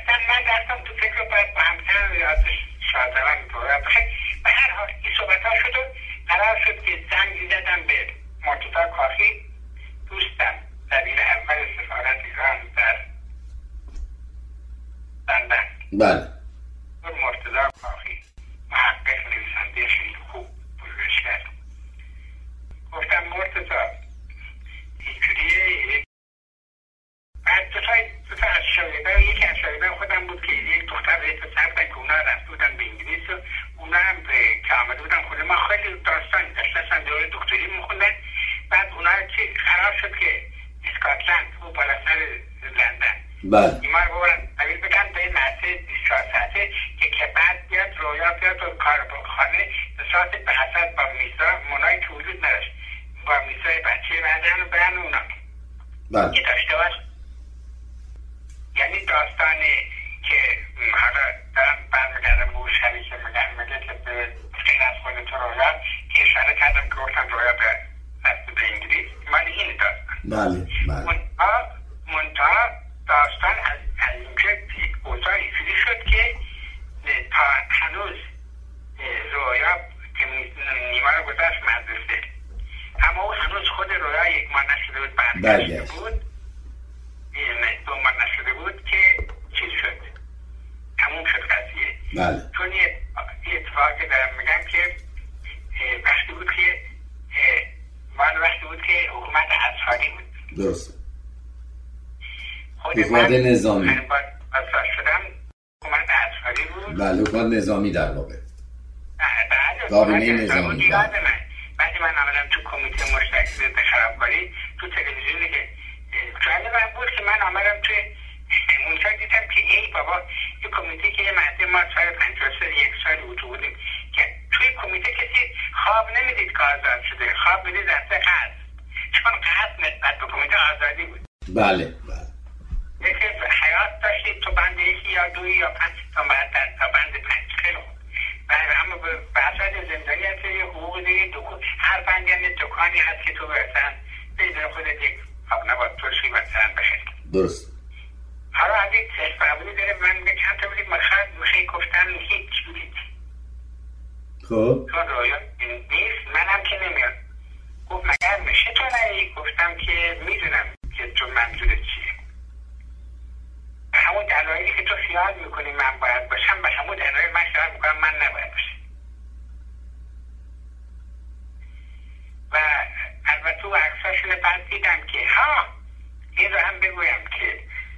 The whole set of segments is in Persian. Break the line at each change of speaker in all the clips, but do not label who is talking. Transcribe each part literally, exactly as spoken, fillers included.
رفتن من رفتم تو فکر باید با همسرم یادش شادرم می‌کنم. به هر حال این صحبت ها شد و قرار شد که زنگ زدم به مرتضی کاخی، دوستم دبیر اول سفارت ایران در لندن.
بله.
مرتضی کاخی محقق، نویسنده خیلی خوب، پژوهشگر. گفتم مرتضی اینجوریه. بعد دو تا دو تا از شاگردان، یکی از شاگردان خودم بود که یک دختر به پسر بودن که اونا رفته بودن به انگلیس و اونا هم که آمده بودن خونه ما خیلی داستانی داشت، اصلا دوره دکتری میخوندن. بعد اونا که قرار شد که اسکاتلند و بالا سر لندن
بله
ایمان بورن قبیل بگن به نحصه بیست و چهار ساعته که که بعد بیاد رویا بیاد و کار خانه به ساعت به حسد با میسا منای که وجود نداشت با میسای بچه بعدن و برن اونا
بله
که داشته باش. یعنی داستانی که حالا دارم برمیگردم به اون شبی که میگن میگه که به خیلی از خودت رویا که اشاره کردم که گفتم رویا به رفت به انگلیس مالی این داستان.
بله بله
منتها منتها داستان از از اینجا اوضاع اینجوری شد که تا هنوز رویا که نیما رو گذاشت مدرسه، اما او هنوز خود رویا یک ماه نشده بود، برگشته بود دو ماه نشده بود که چیز شد، تموم شد قضیه.
بله.
چون یه اتفاقی دارم میگم که وقتی بود که مال وقتی بود که حکومت اصحاری بود.
درست.
خود
حکومت
من
نظامی.
من با اصحار شدم حکومت اصحاری بود.
بله حکومت نظامی در واقع.
بله.
کابینه نظامی.
یاد من وقتی من آمدم تو کمیته مشترک ضد خرابکاری تو تلویزیونی که جالبم بود که من آمدم توی اونجا دیدم که ای بابا یه کمیته که یه مهده ما سال پنجاه و سه یک سال اوتو بودیم که توی کمیته کسی خواب نمیدید که آزاد شده، خواب میدید دسته قصد، چون قصد نسبت به کمیته آزادی بود.
بله بله.
یکی حیات داشتید تو بند یکی یا دوی یا پنج تا بعد در تا بند پنج خیلی خوب. اما به بحثات زندانی هست یه حقوق دیگه دکون هر بندی هم یه دکانی هست که تو برسن بیدن خودت یک آب نباد ترشی مثلا بخرید.
درست.
حالا اگه سفرابونی داره من میگه چند تا بودید مخواهد میخوایی گفتن هیچ بودید.
خب
چون رویا نیست منم که نمیاد. گفت مگر میشه تو نهی؟ گفتم که میدونم که تو منظورت چیه. همون دلایلی که تو خیال میکنی من باید باشم به همون دلایل من خیال میکنم من نباید باشم. و البته تو عکساشون بعد دیدم که ها این رو هم بگویم که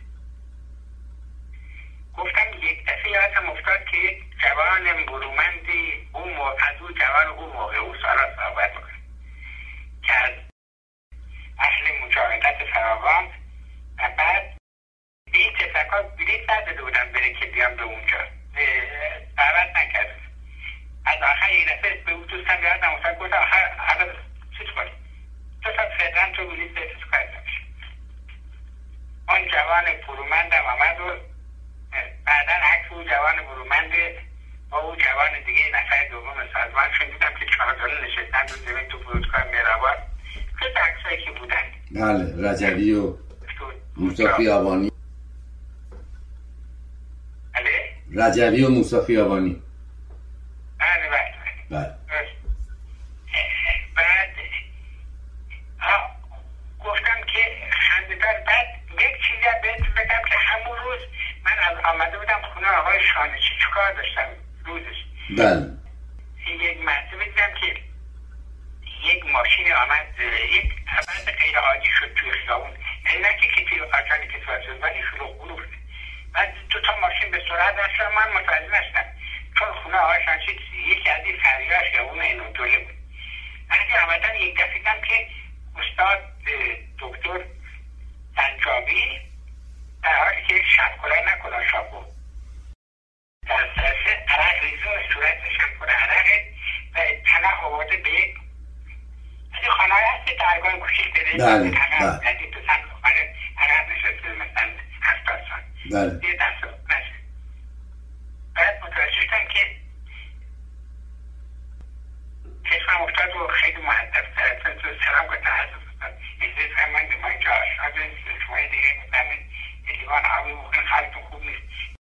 گفتم یک دفعه یادم افتاد که یک جوان برومندی اون موقع از اون جوان اون موقع او سالا صحبت میکنه که از اهل مجاهدت فراوان و بعد به این تفکر بلیت نداده بودم بره که بیام به اونجا دعوت نکرد. از آخر یک دفعه به اون دوستم یادم افتاد گفتم آخر حالا چیز کنی تو تا فردن تو بلیت بهتش کنید نمیشه. اون جوان برومندم آمد و بعدا عکس اون جوان برومند با اون جوان دیگه نفر دوم سازمان شون دیدم که چهارجانه نشستن رو زمین تو فرودگاه مهرآباد. خیلی عکسایی که بودن.
بله رجوی و موسی خیابانی.
بله؟
رجوی و موسی خیابانی.
بله بله
بله.
بعد ها گفتم که خنده‌دار. بعد یک چیزی بهت بگم که همون روز من از آمده بودم خونه آقای شانشی چیکار داشتم روزش.
بله.
یک مرتبه دیدم که یک ماشین آمد یک عبرت غیر عادی شد توی خیابون، یعنی نه که توی آجانی که توی ولی شلوغ بلوغ. بعد دو تا ماشین به سرعت رفتن من متوجه نشدم چون خونه آقای شانشی یکی از این فریها خیابون اینو دوله بود. وقتی آمدن یک دفعه دیدم که استاد دکتر سنجابی در حالی که شب کلاه نکنه شابو در سرسه عرق ریزون صورتش هم کنه عرقه و تنه آورده به یک از این خانه هست که درگاه کوچیک داره
بله
عرق ندید تو سن خانه عرق نشسته مثلا هفتاد سال
بله
یه دست نشه. بعد متوجه شدم که چشمم افتاد و خیلی مهدف سلام کنه حضرت افتاد این فرمانده ما اینجا آشناده شما دیگه میفهمید یه لیوان آبی ممکن خلطون خوب نیست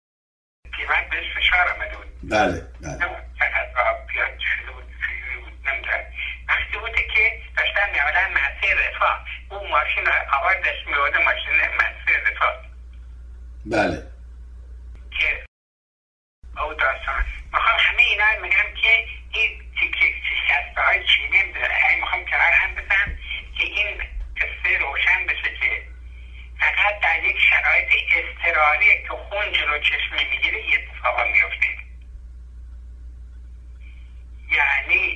بله بله
فقط راه پیاده شده بود نمیدونم وقتی بوده که داشتن میامدن مسیر رفاه اون ماشین آقای داشت میوده ماشین مسیر رفاه
بله
که او داستان میخوام همه اینا میگم که این شکسته های چینی میدونه میخوام کنار هم بزن که این قصه روشن بشه که فقط در یک شرایط اضطراری که خون جلو چشمه میگیره یه اتفاقا میفته. یعنی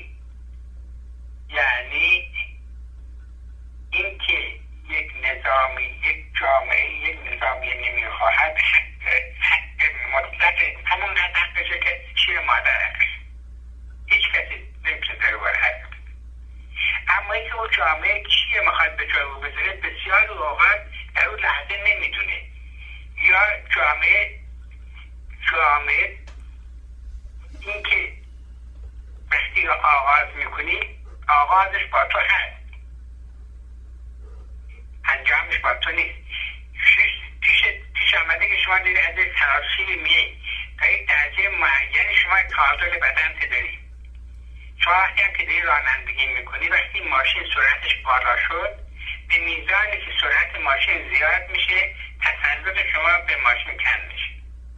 یعنی این که یک نظامی یک جامعه یک نظامی نمیخواهد حق حق مطلق همون قدر حقشه که شیر مادر حقش هیچ کسی نمیشه در باره حق بده. اما اینکه اون جامعه چیه میخواد به جای او بذاره بسیار اوقات در اون لحظه نمیدونه یا جامعه جامعه این که وقتی آغاز میکنی آغازش با تو هست انجامش با تو نیست. پیش پیش آمده که شما دیدید از یک تناسیلی میایی تا یک درجه معینی شما تعادل بدن داری. شما وقتی هم که دیگه رانندگی میکنی وقتی ماشین سرعتش بالا شد به میزانی که سرعت ماشین زیاد میشه تسلط شما به ماشین کم میشه.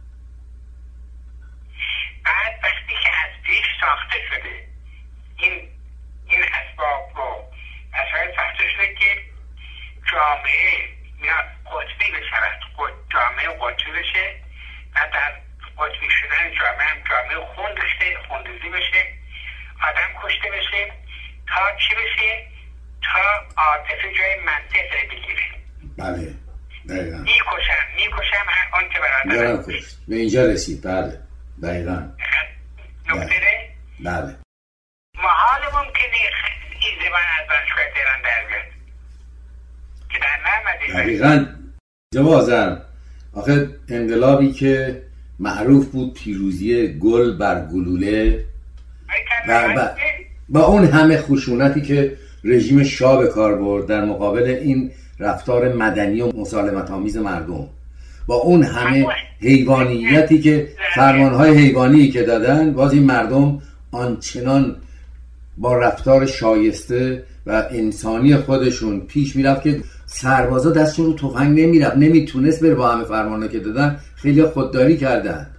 بعد وقتی که از پیش ساخته شده این این اسباب رو اسباب ساخته شده که جامعه میاد قطبی بشود جامعه قطبی بشه و در قطبی شدن جامعه هم جامعه خون داشته خوندزی بشه آدم کشته بشه تا چی بشه تا عاطفه جای منطق بگیره.
بله دقیقا
میکشم میکشم آن که برادرم کشت
به اینجا رسید. بله دقیقا
نکته
بله
محال ممکنه این زبان از دانشگاه تهران در بیاد که در نمده
دقیقا جوازم. آخه انقلابی که معروف بود پیروزی گل بر گلوله و با, با اون همه خشونتی که رژیم شاه به کار برد در مقابل این رفتار مدنی و مسالمت آمیز مردم با اون همه حیوانیتی که فرمانهای حیوانی که دادن باز این مردم آنچنان با رفتار شایسته و انسانی خودشون پیش میرفت که سربازا دستشون رو تفنگ نمیرفت نمیتونست بره با همه فرمانها که دادن. خیلی خودداری کردن.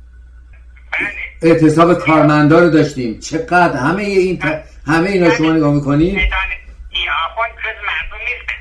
اعتصاب کارمندا رو داشتیم چقدر همه این ت... همه اینا شما نگاه میکنید
این آخوان جز مردم نیست.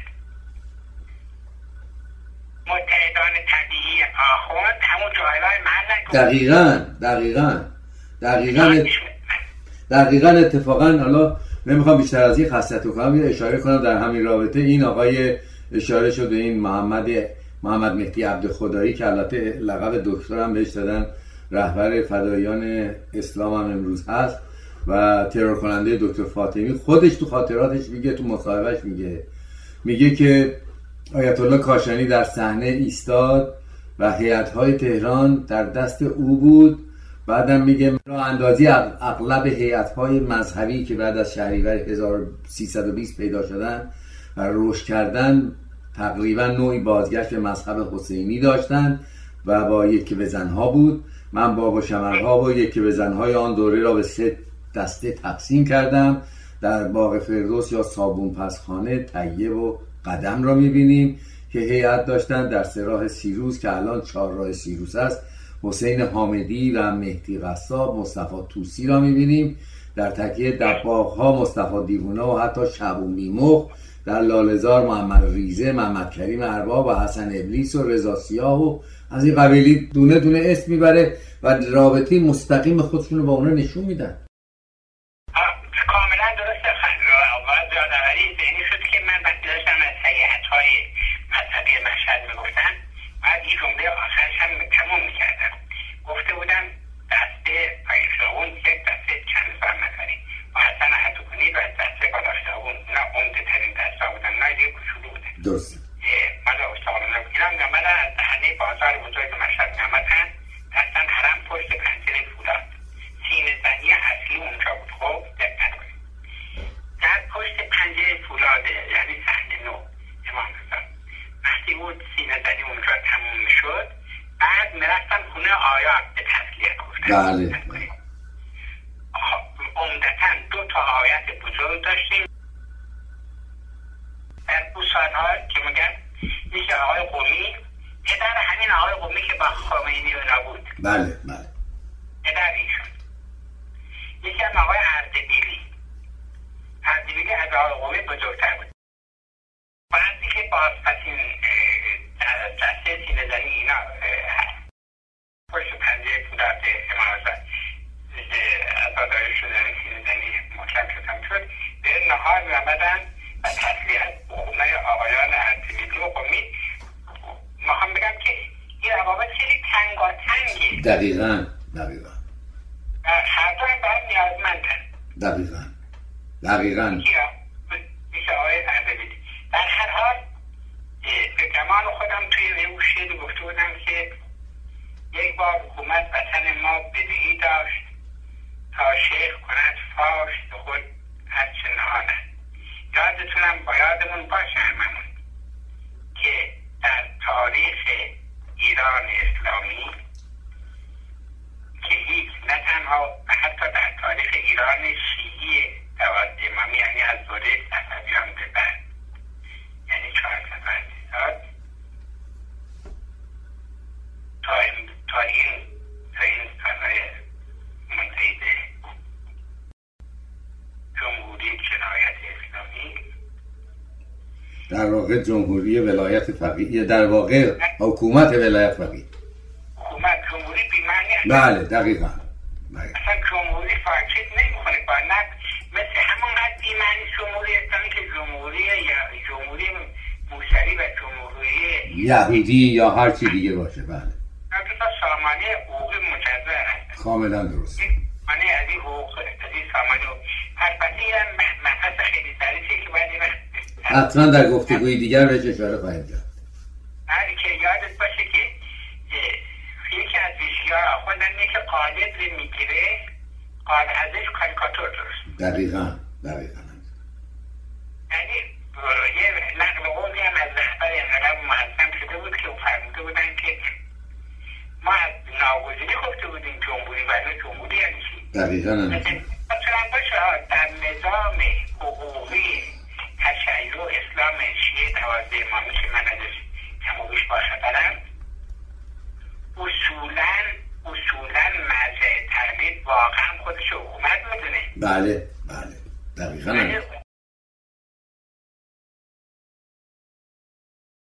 متحدان طبیعی آخوان همون جایلای محلن
دقیقاً دقیقاً دقیقاً دقیقاً اتفاقاً حالا نمیخوام بیشتر از این خستتو کنم یه اشاره کنم در همین رابطه. این آقای اشاره شده این محمد محمد مهدی عبدخدایی که البته لقب دکتر هم بهش دادن رهبر فداییان اسلام هم امروز هست و ترور کننده دکتر فاطمی خودش تو خاطراتش میگه تو مصاحبهش میگه میگه که آیت الله کاشانی در صحنه ایستاد و هیئت‌های تهران در دست او بود. بعدم میگه راه اندازی اغلب هیئت‌های مذهبی که بعد از شهریور هزار و سیصد و بیست پیدا شدن و رشد کردن تقریبا نوعی بازگشت به مذهب حسینی داشتن و با یکی به زنها بود. من باب و شمرها و یکی به زنهای آن دوره را به سه دسته تقسیم کردم. در باغ فردوس یا صابون پسخانه طیب و قدم را میبینیم که هیئت داشتن. در سه راه سیروس که الان چهار راه سیروس است حسین حامدی و مهدی قصاب مصطفی طوسی را میبینیم. در تکیه دباغ‌ها مصطفی دیوانه و حتی شعبون بیمخ. در لاله‌زار محمد ریزه، محمد کریم ارباب و حسن ابلیس و رضا سیاه و از این قبیلی دونه دونه اسم میبره و رابطه مستقیم خودشون رو با اونا نشون میدن.
کاملا درسته. باید یادآوری ذهنی شد که من وقتی داشتم از هیئت‌های مذهبی مشهد میگفتم بعد این جمله آخرش هم تموم میکردم. گفته بودم دسته پایشاون یک دسته چند هزار نفری و حسن حدوکنی و دسته بالاشاون اونا عمده ترین دسته بودن. اونا دیگه کوچولو بودن.
درسته.
مالا استقلال اینا میامدن از دهنه بازار بزرگ مشهد میامدن دستن حرم پشت پنجره فولاد سینه زنی اصلی اونجا بود. خب دقت کنید در پشت پنجره فولاده یعنی صحنه نو امام حسن وقتی بود سینه زنی اونجا تموم میشد بعد میرفتن خونه آیات به تسلیت گفتن.
بله بله بله.
پدر ایشون یکی هم آقای اردبیلی. اردبیلی از آقای قومی بزرگتر بود. بعضی که بازپسین دسته سینه زنی اینا پشت پنجه پودرد امام حسن عزاداری شدن سینه زنی مطلب شدن شد به نهار می آمدن و تسلیت خونه آقایان اردبیلی و قومی. میخوام بگم که این روابط خیلی تنگا تنگه.
دقیقاً دقیقاً.
هر دو هم باید نیازمندن.
دقیقاً دقیقاً.
میشه آقای اردبیلی. در هر حال به گمان خودم توی اون شعر گفته بودم که یک بار حکومت وطن ما بدهی داشت تا شیخ کند فاش به خود هرچه نهانه. یادتونم با یادمون باشه هممون که در تاریخ ایران اسلامی که هیچ نه تنها و حتی در تاریخ ایران شیعی دوازده امامی یعنی از دوره صفویان به بعد یعنی چهارصد و سال تا این تا این تا این سالهای منتهی به جمهوری جنایت اسلامی
در واقع جمهوری ولایت فقیه در واقع حکومت ولایت فقیه
حکومت جمهوری بی‌معنی
بله دقیقاً
اصلا جمهوری فاکت نمی‌کنه با نه مثل همونقدر بی‌معنی جمهوری اسلامی که جمهوری یا جمهوری موسوی و جمهوری
یهودی یا هر چی دیگه باشه. بله
تا سامانه حقوق مجزا هست
کاملا درست.
معنی از این حقوق از این سامانه البته یه مبحث خیلی ظریفی که باید
حتما در گفتگوی دیگر بهش اشاره خواهیم کرد.
هر که یادت باشه که یکی از ویژگی‌ها خوندن اینه که قالب رو میگیره قالب ازش کاریکاتور درست.
دقیقاً دقیقاً.
یعنی یه نقل قولی هم از رهبر انقلاب معظم شده بود که فرموده بودن که ما از ناگزیری گفته بودیم جمهوری ولی جمهوری یعنی چی؟
دقیقاً
مثلا باشه در نظام حقوقی تشیع اسلام شیعه دوازده امامی که من ازش کم و بیش باخبرم اصولاً اصولاً مرجع تقلید واقعا خودش حکومت میدونه.
بله